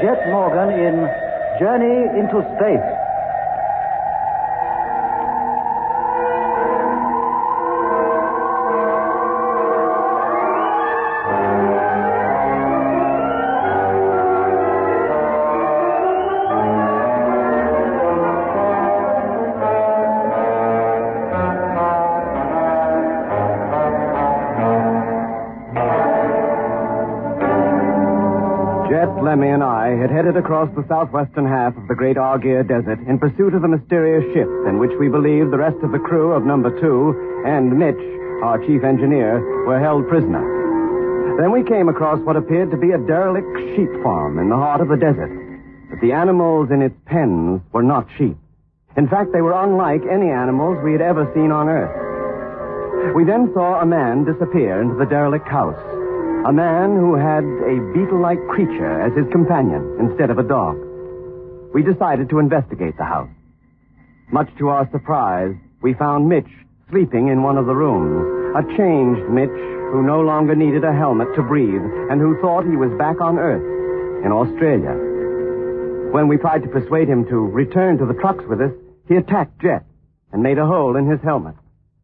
Jet Morgan in Journey into Space. Lemmy and I had headed across the southwestern half of the great Argier Desert in pursuit of the mysterious ship in which we believed the rest of the crew of number 2 and Mitch, our chief engineer, were held prisoner. Then we came across what appeared to be a derelict sheep farm in the heart of the desert. But the animals in its pens were not sheep. In fact, they were unlike any animals we had ever seen on Earth. We then saw a man disappear into the derelict house. A man who had a beetle-like creature as his companion instead of a dog. We decided to investigate the house. Much to our surprise, we found Mitch sleeping in one of the rooms. A changed Mitch who no longer needed a helmet to breathe and who thought he was back on Earth, in Australia. When we tried to persuade him to return to the trucks with us, he attacked Jet and made a hole in his helmet.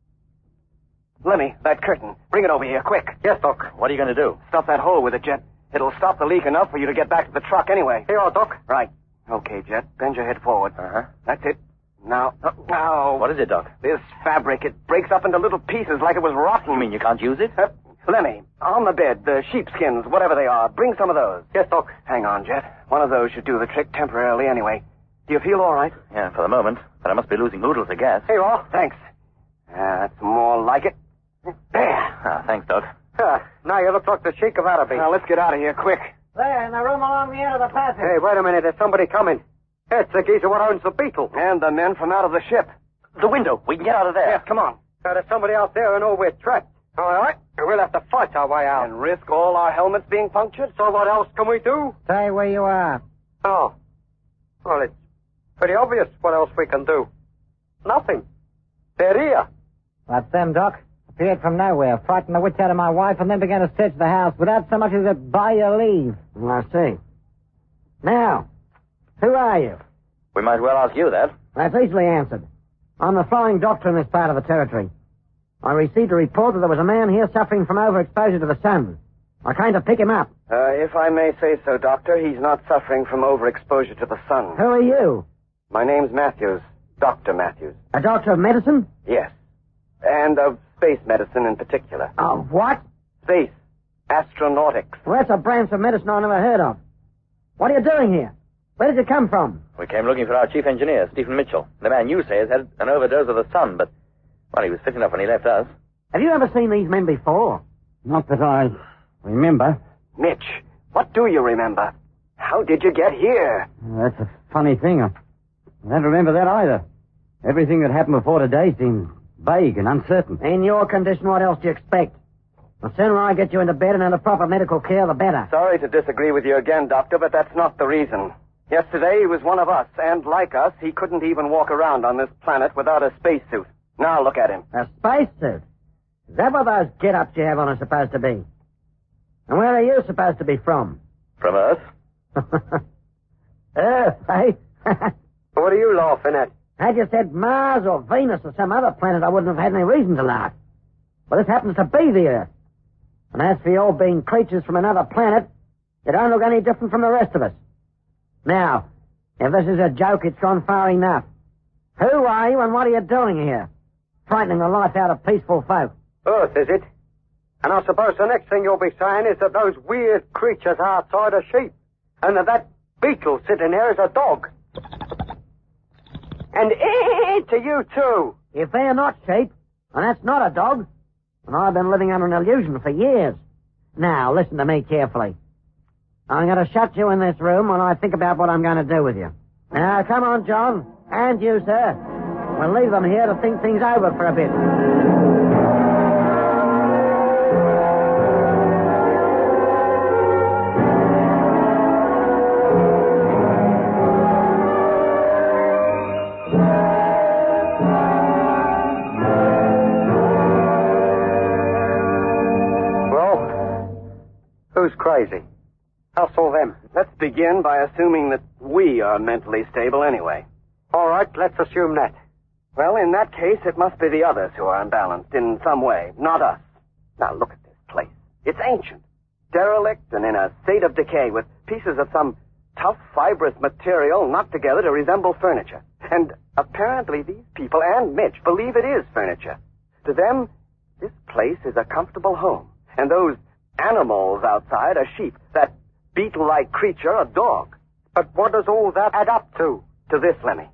Lemmy, that curtain. Bring it over here, quick. Yes, Doc. What are you going to do? Stuff that hole with it, Jet. It'll stop the leak enough for you to get back to the truck anyway. Here, Doc. Right. Okay, Jet. Bend your head forward. Uh-huh. That's it. Now. What is it, Doc? This fabric, it breaks up into little pieces like it was rotten. You mean you can't use it? Lemmy, on the bed, the sheepskins, whatever they are, bring some of those. Yes, Doc. Hang on, Jet. One of those should do the trick temporarily anyway. Do you feel all right? Yeah, for the moment. But I must be losing oodles of gas. Here you are. Thanks. That's more like it. There. Thanks, Doc. Now you look like the Sheik of Araby. Now, let's get out of here, quick. There, in the room along the end of the passage. Hey, wait a minute. There's somebody coming. It's the geezer what owns the Beetle. And the men from out of the ship. The window. We can get out of there. Yes, come on. There's somebody out there who knows we're trapped. All right. We'll have to fight our way out. And risk all our helmets being punctured? So what else can we do? Stay where you are. Oh. Well, it's pretty obvious what else we can do. Nothing. They're here. That's them, Doc. Appeared from nowhere, frightened the wits out of my wife, and then began to search the house without so much as a by your leave. I see. Now, who are you? We might well ask you that. That's easily answered. I'm the flying doctor in this part of the territory. I received a report that there was a man here suffering from overexposure to the sun. I came to pick him up. If I may say so, Doctor, he's not suffering from overexposure to the sun. Who are you? My name's Matthews. Dr. Matthews. A doctor of medicine? Yes. And of space medicine in particular. Of what? Space. Astronautics. Well, that's a branch of medicine I never heard of. What are you doing here? Where did you come from? We came looking for our chief engineer, Stephen Mitchell. The man you say has had an overdose of the sun, but, well, he was fit enough when he left us. Have you ever seen these men before? Not that I remember. Mitch, what do you remember? How did you get here? That's a funny thing. I don't remember that either. Everything that happened before today seems vague and uncertain. In your condition, what else do you expect? The sooner I get you into bed and under proper medical care, the better. Sorry to disagree with you again, Doctor, but that's not the reason. Yesterday, he was one of us, and like us, he couldn't even walk around on this planet without a spacesuit. Now look at him. A spacesuit? Is that what those get-ups you have on are supposed to be? And where are you supposed to be from? From Earth? Earth, eh? What are you laughing at? Had you said Mars or Venus or some other planet, I wouldn't have had any reason to laugh. But this happens to be the Earth. And as for you being creatures from another planet, you don't look any different from the rest of us. Now, if this is a joke, it's gone far enough. Who are you and what are you doing here? Frightening the life out of peaceful folk. Earth, is it? And I suppose the next thing you'll be saying is that those weird creatures outside are sheep. And that beetle sitting there is a dog. And to you, too. If they're not sheep, and that's not a dog, and I've been living under an illusion for years. Now, listen to me carefully. I'm going to shut you in this room while I think about what I'm going to do with you. Now, come on, John. And you, sir. We'll leave them here to think things over for a bit. Who's crazy? Us or them? Let's begin by assuming that we are mentally stable anyway. All right, let's assume that. Well, in that case, it must be the others who are imbalanced in some way, not us. Now, look at this place. It's ancient, derelict, and in a state of decay, with pieces of some tough, fibrous material knocked together to resemble furniture. And apparently these people and Mitch believe it is furniture. To them, this place is a comfortable home. And those animals outside are sheep. That beetle-like creature, a dog. But what does all that add up to? To this, Lemmy.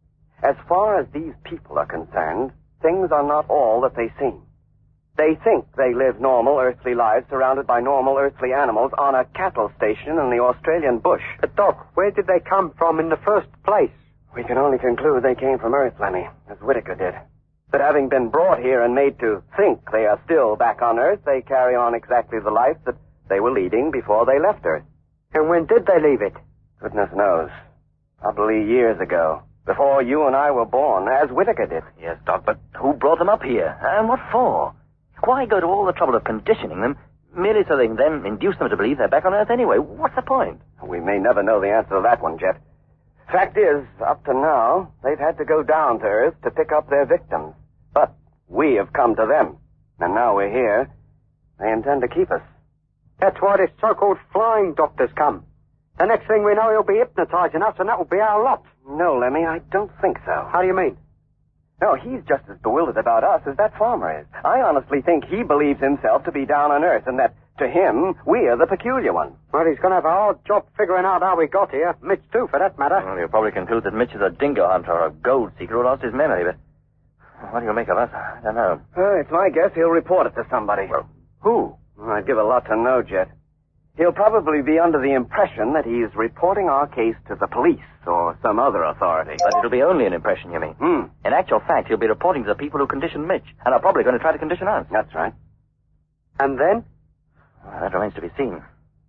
As far as these people are concerned, things are not all that they seem. They think they live normal earthly lives surrounded by normal earthly animals on a cattle station in the Australian bush. But, Doc, where did they come from in the first place? We can only conclude they came from Earth, Lemmy, as Whitaker did. But having been brought here and made to think they are still back on Earth, they carry on exactly the life that they were leading before they left Earth. And when did they leave it? Goodness knows. Probably years ago. Before you and I were born, as Whitaker did. Yes, Doc, but who brought them up here? And what for? Why go to all the trouble of conditioning them merely so they can then induce them to believe they're back on Earth anyway? What's the point? We may never know the answer to that one, Jet. Fact is, up to now, they've had to go down to Earth to pick up their victims. But we have come to them. And now we're here. They intend to keep us. That's why this so-called flying doctor's come. The next thing we know, he'll be hypnotizing us, and that will be our lot. No, Lemmy, I don't think so. How do you mean? No, he's just as bewildered about us as that farmer is. I honestly think he believes himself to be down on Earth, and that, to him, we are the peculiar ones. Well, he's going to have a hard job figuring out how we got here. Mitch, too, for that matter. Well, you'll probably conclude that Mitch is a dingo hunter or a gold seeker who lost his memory, but what do you make of us? I don't know. It's my guess he'll report it to somebody. Well, who? I'd give a lot to know, Jet. He'll probably be under the impression that he's reporting our case to the police or some other authority. But it'll be only an impression, you mean? In actual fact, he'll be reporting to the people who conditioned Mitch, and are probably going to try to condition us. That's right. And then? Well, that remains to be seen.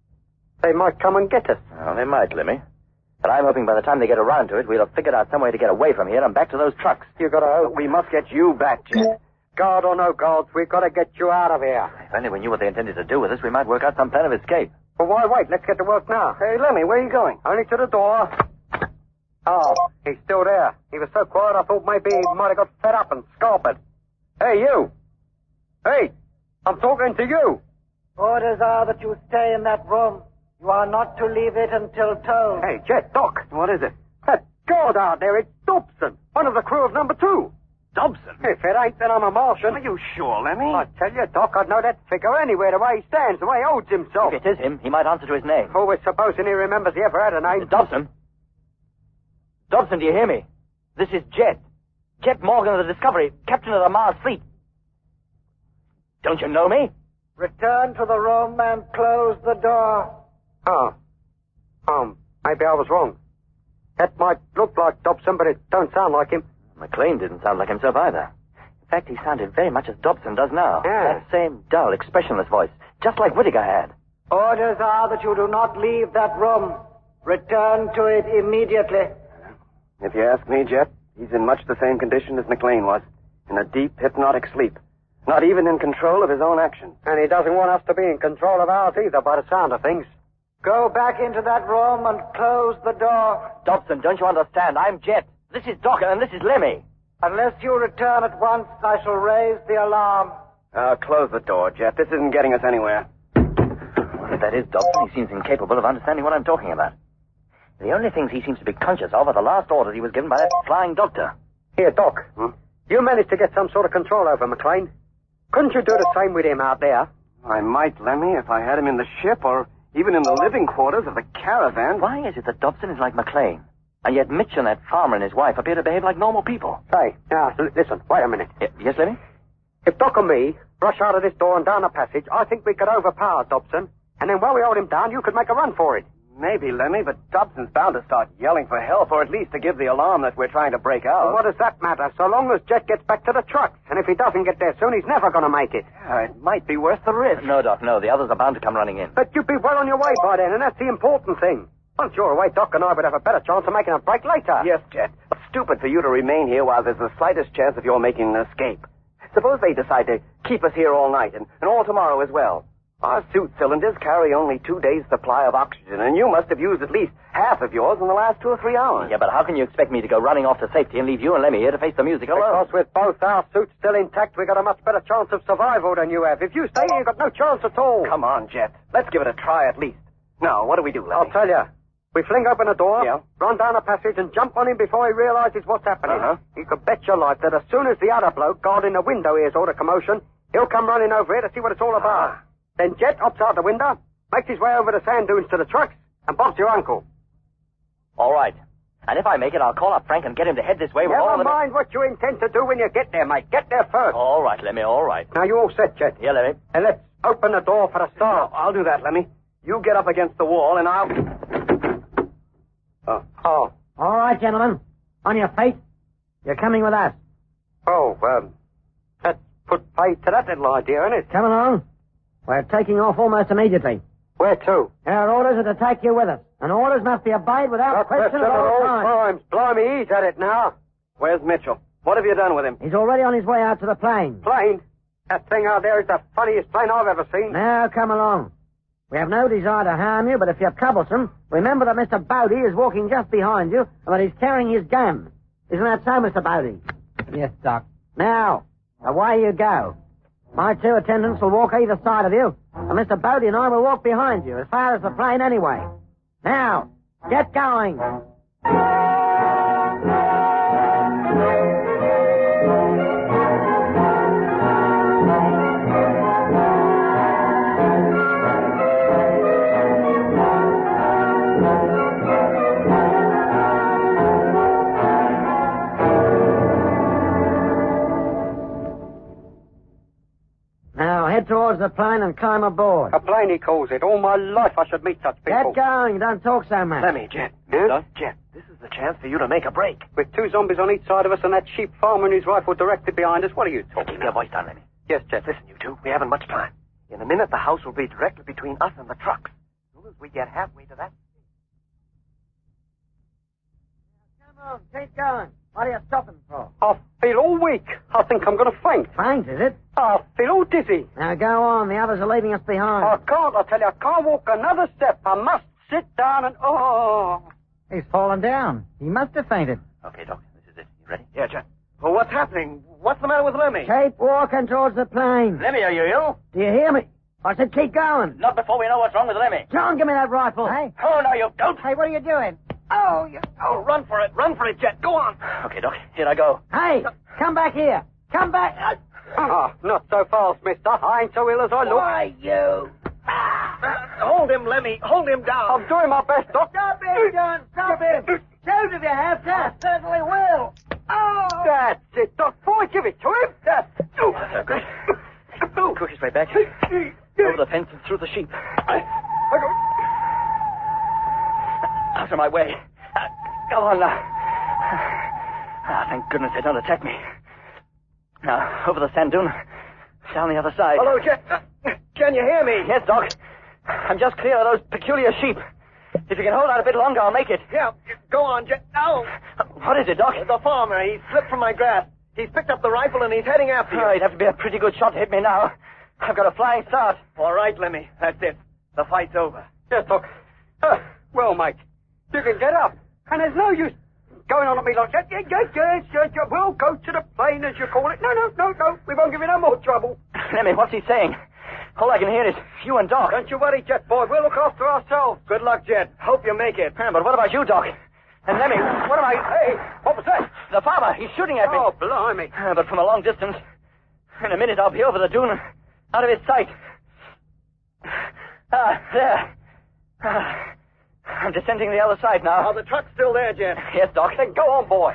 They might come and get us. Well, they might, Lemmy. But I'm hoping by the time they get around to it, we'll have figured out some way to get away from here and back to those trucks. You got to hope. We must get you back, Jet. God or no gods, we've got to get you out of here. If only we knew what they intended to do with us, we might work out some plan of escape. Well, why wait? Let's get to work now. Hey, Lemmy, where are you going? Only to the door. Oh, he's still there. He was so quiet I thought maybe he might have got fed up and scarpered. Hey, you. Hey, I'm talking to you. Orders are that you stay in that room. You are not to leave it until told. Hey, Jet, Doc. What is it? That guard out there, it's Dobson, one of the crew of number 2. Dobson? If it ain't, then I'm a Martian. Are you sure, Lemmy? I tell you, Doc, I'd know that figure anywhere, the way he stands, the way he holds himself. If it is him, he might answer to his name. Oh, we're supposing he remembers he ever had a name. Dobson? Dobson, do you hear me? This is Jet. Jet Morgan of the Discovery, captain of the Mars fleet. Don't you know me? Return to the room and close the door. Oh, maybe I was wrong. That might look like Dobson, but it don't sound like him. McLean didn't sound like himself either. In fact, he sounded very much as Dobson does now. Yeah. That same dull, expressionless voice, just like Whitaker had. Orders are that you do not leave that room. Return to it immediately. If you ask me, Jet, he's in much the same condition as McLean was. In a deep, hypnotic sleep. Not even in control of his own actions. And he doesn't want us to be in control of ours either, by the sound of things. Go back into that room and close the door. Dobson, don't you understand? I'm Jet. This is Doc, and this is Lemmy. Unless you return at once, I shall raise the alarm. Close the door, Jet. This isn't getting us anywhere. Well, if that is Dobson, he seems incapable of understanding what I'm talking about. The only things he seems to be conscious of are the last orders he was given by that flying doctor. Here, Doc. You managed to get some sort of control over McLean. Couldn't you do the same with him out there? I might, Lemmy, if I had him in the ship or even in the living quarters of the caravan. Why is it that Dobson is like McLean? And yet Mitch and that farmer and his wife appear to behave like normal people. Say, now, listen, wait a minute. Yes, Lemmy? If Doc and me rush out of this door and down the passage, I think we could overpower Dobson. And then while we hold him down, you could make a run for it. Maybe, Lemmy, but Dobson's bound to start yelling for help, or at least to give the alarm that we're trying to break out. Well, what does that matter, so long as Jet gets back to the trucks? And if he doesn't get there soon, he's never going to make it. Yeah, it might be worth the risk. No, Doc, no. The others are bound to come running in. But you'd be well on your way by then, and that's the important thing. Once you're away, Doc and I would have a better chance of making a break later. Yes, Jet. It's stupid for you to remain here while there's the slightest chance of your making an escape. Suppose they decide to keep us here all night and all tomorrow as well. Our suit cylinders carry only 2 days' supply of oxygen, and you must have used at least half of yours in the last 2 or 3 hours. Yeah, but how can you expect me to go running off to safety and leave you and Lemmy here to face the music alone? Because with both our suits still intact, we got a much better chance of survival than you have. If you stay, you've got no chance at all. Come on, Jet. Let's give it a try at least. Now, what do we do, Lemmy? I'll tell you. We fling open a door, Yeah. run down a passage, and jump on him before he realizes what's happening. Uh-huh. You can bet your life that as soon as the other bloke guarding the window hears all the commotion, he'll come running over here to see what it's all about. Then Jet hops out the window, makes his way over the sand dunes to the trucks, and bumps your uncle. All right. And if I make it, I'll call up Frank and get him to head this way with all Never the... mind what you intend to do when you get there, mate. Get there first. All right, Lemmy, all right. Now, you all set, Jet? Yeah, Lemmy. And let's open the door for the start. I'll do that, Lemmy. You get up against the wall, and I'll... Oh. All right, gentlemen. On your feet. You're coming with us. That put paid to that little idea, isn't it? Come along. We're taking off almost immediately. Where to? Our orders are to take you with us. And orders must be obeyed without question at all times. Blimey, he's at it now. Where's Mitchell? What have you done with him? He's already on his way out to the plane. Plane? That thing out there is the funniest plane I've ever seen. Now, come along. We have no desire to harm you, but if you're troublesome, remember that Mr. Bowdy is walking just behind you and that he's carrying his gun. Isn't that so, Mr. Bowdy? Yes, Doc. Now, away you go. My 2 attendants will walk either side of you, and Mr. Bowdy and I will walk behind you, as far as the plane anyway. Now, get going. Now, head towards the plane and climb aboard. A plane, he calls it. All my life I should meet such people. Get going. Don't talk so much. Lemmy, Jet. Huh? Jet, this is the chance for you to make a break. With 2 zombies on each side of us and that sheep farmer and his rifle directed behind us, what are you talking Keep your voice down, Lemmy. Yes, Jet. Listen, you two, we haven't much time. In a minute, the house will be directly between us and the trucks. As soon as we get halfway to that... Come on, keep going. What are you stopping for? I feel all weak. I think I'm going to faint. Faint, is it? I feel all dizzy. Now go on. The others are leaving us behind. I can't, I tell you. I can't walk another step. I must sit down and... Oh. He's fallen down. He must have fainted. Okay, Doc, this is it. You ready? Yeah, Jet. Well, what's happening? What's the matter with Lemmy? Keep walking towards the plane. Lemmy, are you ill? Do you hear me? I said keep going. Not before we know what's wrong with Lemmy. John, give me that rifle. Hey? Oh, no, you don't. Hey, what are you doing? Oh, run for it. Run for it, Jet. Go on. Okay, Doc, here I go. Hey, come back here. Come back. Ah, not so fast, mister. I ain't so ill as I look. Why, you? Hold him, Lemmy. Hold him down. I'm doing my best, Doc. Stop it, John. Stop it. Shoot if you have to. I certainly will. Oh. That's it, Doc. Boy, give it to him. That's... Great. Quickest way back. Over the fence and through the sheep. Out of my way. Go on now. Thank goodness they don't attack me. Now, over the sand dune. Down the other side. Hello, Jet. Can you hear me? Yes, Doc. I'm just clear of those peculiar sheep. If you can hold out a bit longer, I'll make it. Yeah, go on, Jet. No. What is it, Doc? The farmer, he slipped from my grasp. He's picked up the rifle and he's heading after you. Oh, he'd have to be a pretty good shot to hit me now. I've got a flying start. All right, Lemmy. That's it. The fight's over. Yes, Doc. Well, mate, you can get up. And there's no use going on at me like that. Yes. We'll go to the plane, as you call it. No. We won't give you no more trouble. Lemmy, what's he saying? All I can hear is you and Doc. Don't you worry, Jet boy. We'll look after ourselves. Good luck, Jet. Hope you make it. But what about you, Doc? And Lemmy, what am I... Hey, what was that? The farmer, he's shooting at me. Oh, blimey. But from a long distance. In a minute, I'll be over the dune, out of his sight. There. I'm descending the other side now. Oh, the truck's still there, Jet. Yes, Doc. Then go on, boy.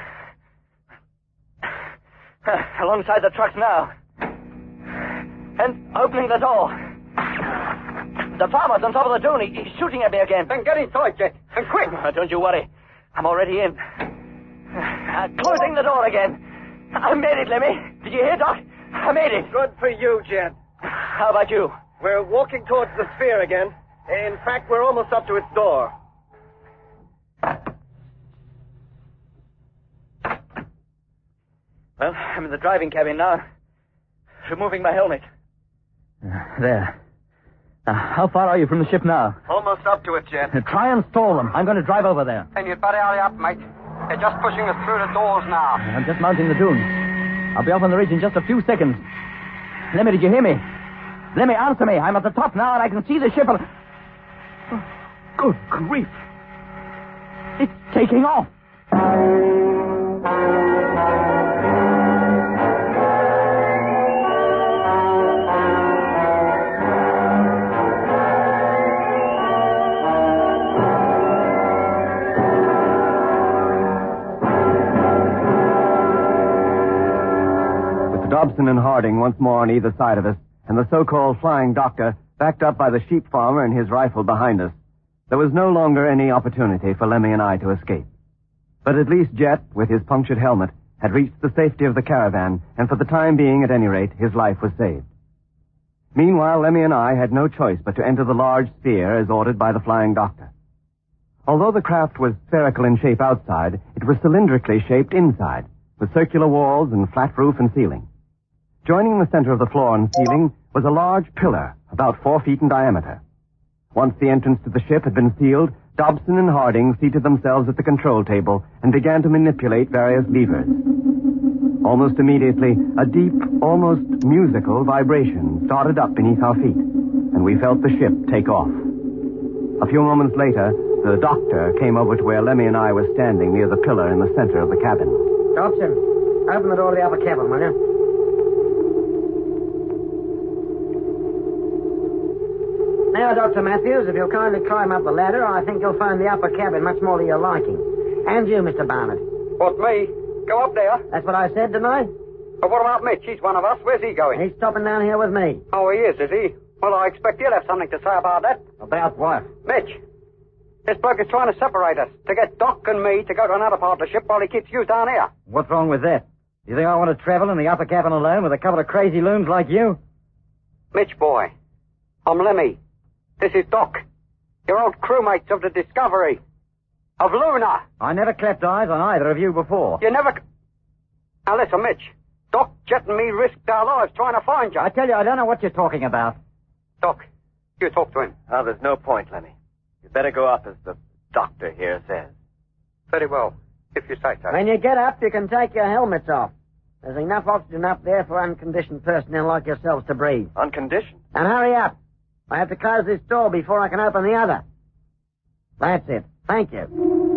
Alongside the trucks now. And opening the door. The farmer's on top of the dune. He's shooting at me again. Then get inside, Jet. And quick. Don't you worry. I'm already in. Closing the door again. I made it, Lemmy. Did you hear, Doc? I made it. Good for you, Jet. How about you? We're walking towards the sphere again. In fact, we're almost up to its door. Well, I'm in the driving cabin now. Removing my helmet. There. How far are you from the ship now? Almost up to it, Jet. Try and stall them. I'm going to drive over there. Then you'd better hurry up, mate. They're just pushing us through the doors now. I'm just mounting the dune. I'll be off on the ridge in just a few seconds. Lemmy, did you hear me? Lemmy, answer me. I'm at the top now, and I can see the ship. Oh, good grief. It's taking off. Dobson and Harding once more on either side of us, and the so-called flying doctor backed up by the sheep farmer and his rifle behind us. There was no longer any opportunity for Lemmy and I to escape. But at least Jet, with his punctured helmet, had reached the safety of the caravan, and for the time being, at any rate, his life was saved. Meanwhile, Lemmy and I had no choice but to enter the large sphere as ordered by the flying doctor. Although the craft was spherical in shape outside, it was cylindrically shaped inside, with circular walls and flat roof and ceiling. Joining the center of the floor and ceiling was a large pillar, about 4 feet in diameter. Once the entrance to the ship had been sealed, Dobson and Harding seated themselves at the control table and began to manipulate various levers. Almost immediately, a deep, almost musical vibration started up beneath our feet, and we felt the ship take off. A few moments later, the doctor came over to where Lemmy and I were standing near the pillar in the center of the cabin. Dobson, open the door to the upper cabin, will you? Now, Dr. Matthews, if you'll kindly climb up the ladder, I think you'll find the upper cabin much more to your liking. And you, Mr. Barnett. What, me? Go up there? That's what I said, didn't I? But what about Mitch? He's one of us. Where's he going? He's stopping down here with me. Oh, he is he? Well, I expect you'll have something to say about that. About what? Mitch, this bloke is trying to separate us, to get Doc and me to go to another part of the ship while he keeps you down here. What's wrong with that? You think I want to travel in the upper cabin alone with a couple of crazy loons like you? Mitch, boy, I'm Lemmy. This is Doc, your old crewmates of the Discovery, of Luna. I never clapped eyes on either of you before. You never... Now listen, Mitch. Doc, Jet, and me risked our lives trying to find you. I tell you, I don't know what you're talking about. Doc, you talk to him. Oh, there's no point, Lemmy. You'd better go up as the doctor here says. Very well, if you say so. When you get up, you can take your helmets off. There's enough oxygen up there for unconditioned personnel like yourselves to breathe. Unconditioned? And hurry up. I have to close this door before I can open the other. That's it. Thank you.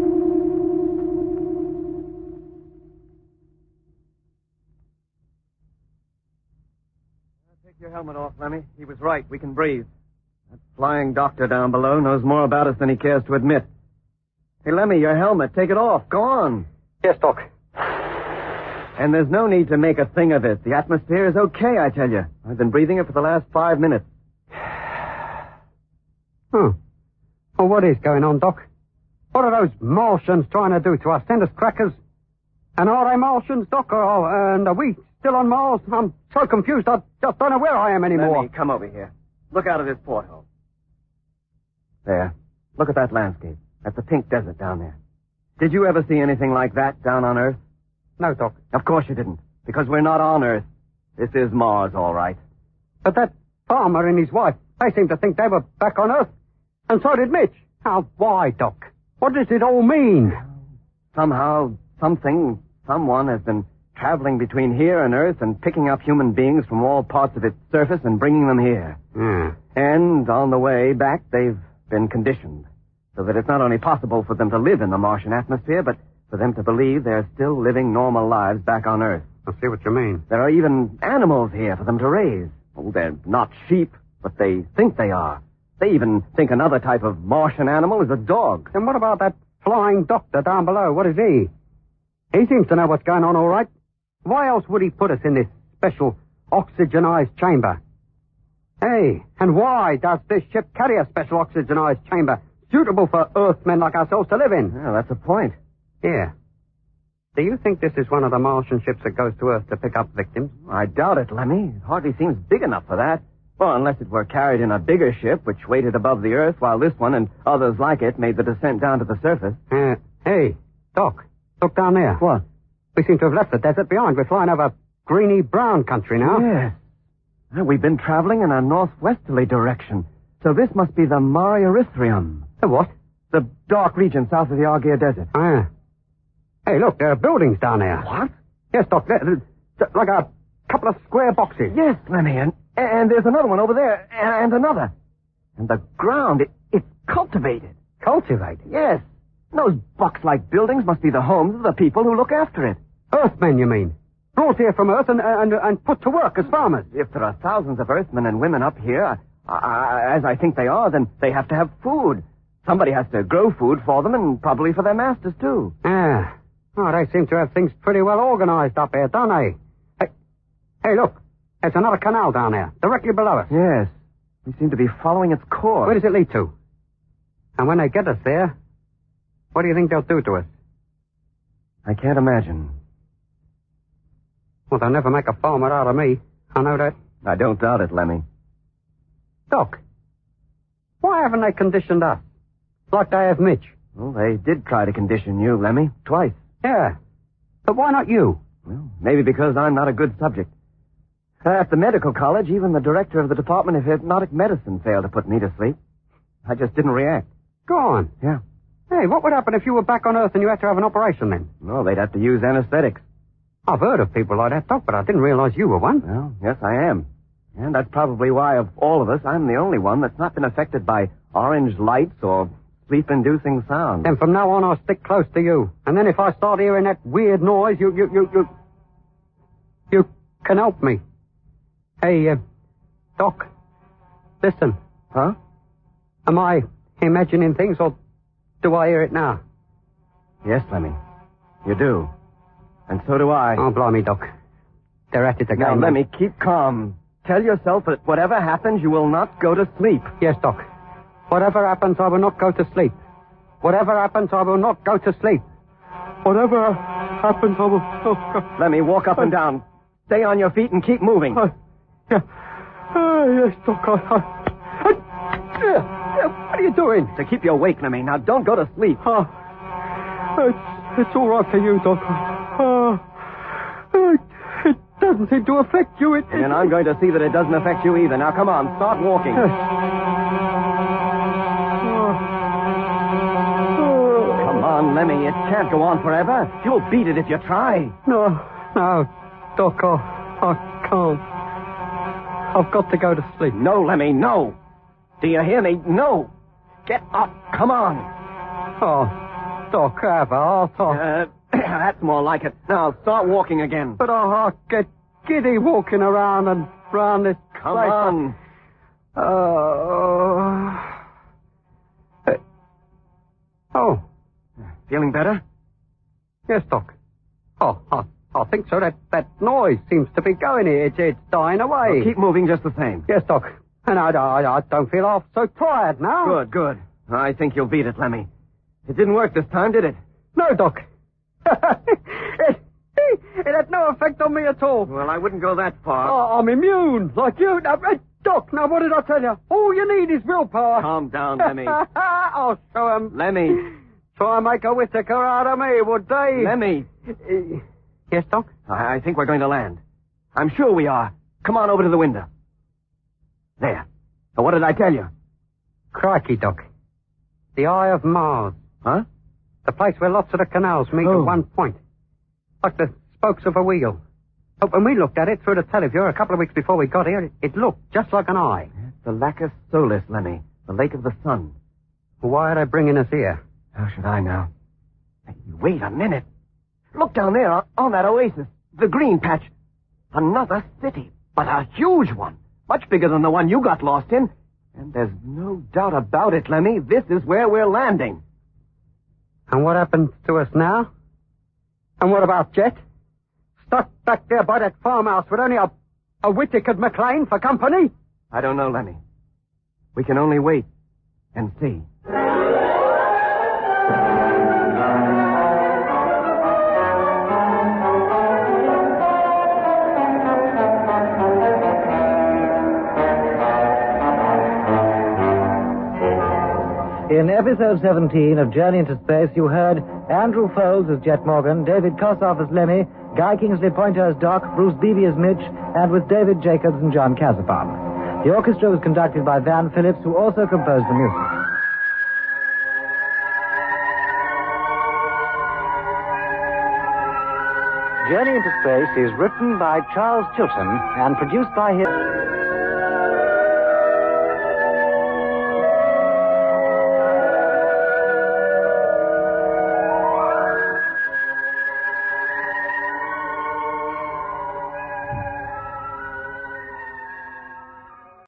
Take your helmet off, Lemmy. He was right. We can breathe. That flying doctor down below knows more about us than he cares to admit. Hey, Lemmy, your helmet. Take it off. Go on. Yes, Doc. And there's no need to make a thing of it. The atmosphere is okay, I tell you. I've been breathing it for the last 5 minutes. Well, what is going on, Doc? What are those Martians trying to do to us? Send us crackers? And are they Martians, Doc? And are we still on Mars? I'm so confused, I just don't know where I am anymore. Lemmy, come over here. Look out of this porthole. There. Look at that landscape. That's the pink desert down there. Did you ever see anything like that down on Earth? No, Doc. Of course you didn't, because we're not on Earth. This is Mars, all right. But that farmer and his wife, they seem to think they were back on Earth. And so did Mitch. Now, why, Doc? What does it all mean? Somehow, someone has been traveling between here and Earth and picking up human beings from all parts of its surface and bringing them here. And on the way back, they've been conditioned so that it's not only possible for them to live in the Martian atmosphere, but for them to believe they're still living normal lives back on Earth. I see what you mean. There are even animals here for them to raise. Oh, they're not sheep, but they think they are. They even think another type of Martian animal is a dog. Then what about that flying doctor down below? What is he? He seems to know what's going on all right. Why else would he put us in this special oxygenized chamber? Hey, and why does this ship carry a special oxygenized chamber suitable for Earthmen like ourselves to live in? Well, that's a point. Yeah. Do you think this is one of the Martian ships that goes to Earth to pick up victims? I doubt it, Lemmy. It hardly seems big enough for that. Well, unless it were carried in a bigger ship, which waited above the Earth, while this one and others like it made the descent down to the surface. Hey, Doc, look down there. What? We seem to have left the desert behind. We're flying over greeny brown country now. Yes. Well, we've been traveling in a northwesterly direction. So this must be the Mare Erythraeum. The what? The dark region south of the Argeir Desert. Ah. Hey, look, there are buildings down there. What? Yes, Doc. Like a couple of square boxes. Yes, Lemmy, and there's another one over there, and another. And the ground, it's cultivated. Cultivated? Yes. Those box-like buildings must be the homes of the people who look after it. Earthmen, you mean? Brought here from Earth and put to work as farmers. If there are thousands of Earthmen and women up here, as I think they are, then they have to have food. Somebody has to grow food for them and probably for their masters, too. Ah. Oh, they seem to have things pretty well organized up here, don't they? Hey, look. There's another canal down there, directly below us. Yes. We seem to be following its course. Where does it lead to? And when they get us there, what do you think they'll do to us? I can't imagine. Well, they'll never make a farmer out of me. I know that. I don't doubt it, Lemmy. Doc, why haven't they conditioned us? Like they have Mitch. Well, they did try to condition you, Lemmy, twice. Yeah. But why not you? Well, maybe because I'm not a good subject. At the medical college, even the director of the Department of Hypnotic Medicine failed to put me to sleep. I just didn't react. Go on. Yeah. Hey, what would happen if you were back on Earth and you had to have an operation then? Well, they'd have to use anesthetics. I've heard of people like that, Doc, but I didn't realize you were one. Well, yes, I am. And that's probably why, of all of us, I'm the only one that's not been affected by orange lights or sleep-inducing sound. Then from now on, I'll stick close to you. And then if I start hearing that weird noise, you can help me. Hey, Doc, listen. Huh? Am I imagining things, or do I hear it now? Yes, Lemmy. You do. And so do I. Oh, blimey, Doc. They're at it again. Now, Lemmy, keep calm. Tell yourself that whatever happens, you will not go to sleep. Yes, Doc. Whatever happens, I will not go to sleep. Whatever happens, I will not go to sleep. Whatever happens, I will not go... Lemmy, walk up and down. Stay on your feet and keep moving. Yeah. Yes, Doc. What are you doing? To keep you awake, Lemmy. Now, don't go to sleep. It's all right for you, Doc. It doesn't seem to affect you. And I'm going to see that it doesn't affect you either. Now, come on. Start walking. Come on, Lemmy. It can't go on forever. You'll beat it if you try. No, Doc, I can't. I've got to go to sleep. No, Lemmy, no. Do you hear me? No. Get up. Come on. Oh, Doc, have a heart. That's more like it. Now, start walking again. But I get giddy walking around and round this Come place. on. Oh. Feeling better? Yes, Doc. Oh, I think so. That noise seems to be going here. It's dying away. Well, keep moving just the same. Yes, Doc. And I don't feel half so tired now. Good. I think you'll beat it, Lemmy. It didn't work this time, did it? No, Doc. It had no effect on me at all. Well, I wouldn't go that far. Oh, I'm immune, like you. Now, Doc, now what did I tell you? All you need is willpower. Calm down, Lemmy. I'll show 'em. Lemmy. Try and make a Whittaker out of me, would they? Lemmy. Yes, Doc? I think we're going to land. I'm sure we are. Come on over to the window. There. Now, what did I tell you? Crikey, Doc. The Eye of Mars. Huh? The place where lots of the canals meet at one point. Like the spokes of a wheel. But when we looked at it through the televiewer a couple of weeks before we got here, it looked just like an eye. It's the Lacus Solis, Lemmy. The Lake of the Sun. Why are they bringing us here? How should I know? Hey, wait a minute. Look down there on that oasis. The green patch. Another city, but a huge one. Much bigger than the one you got lost in. And there's no doubt about it, Lemmy. This is where we're landing. And what happens to us now? And what about Jet? Stuck back there by that farmhouse with only a Whittaker McLean for company? I don't know, Lemmy. We can only wait and see. In episode 17 of Journey into Space, you heard Andrew Foles as Jet Morgan, David Kossoff as Lemmy, Guy Kingsley Pointer as Doc, Bruce Beebe as Mitch, and with David Jacobs and John Casabon. The orchestra was conducted by Van Phillips, who also composed the music. Journey into Space is written by Charles Chilton and produced by him.